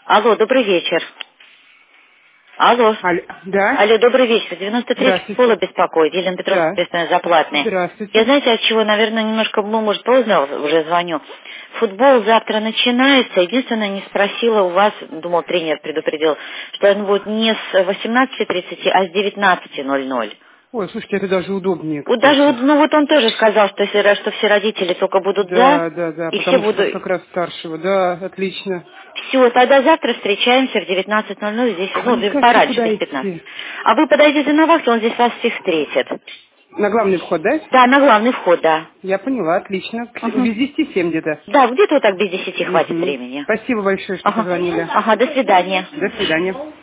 Алло, добрый вечер. Алло. Да? Алло, добрый вечер. 93 школа Здравствуйте. беспокоит. Елена Петровна, Да. ответственная за платные. Я, Здравствуйте. знаете, от чего, наверное, немножко, может, поздно уже звоню. Футбол завтра начинается. Единственное, не спросила у вас, думал, тренер предупредил, что он будет не с 18:30, а с 19:00. Ой, слушайте, это даже удобнее, Вот даже, кстати. вот он тоже сказал, что все родители только будут за, Да, и все потому что будут... как раз старшего. Да, отлично. Все, тогда завтра встречаемся в 19:00 здесь, А вы не скажете, пораньше, куда без 15. идти? А вы подойдите на вахту, он здесь вас всех встретит. На главный вход, да? Да, на главный вход, да. Я поняла, отлично. Мгм. Без 10:07 где-то. Да, где-то вот так без 10 хватит Мгм. времени. Спасибо большое, что Ага, позвонили. ага, до свидания. До свидания.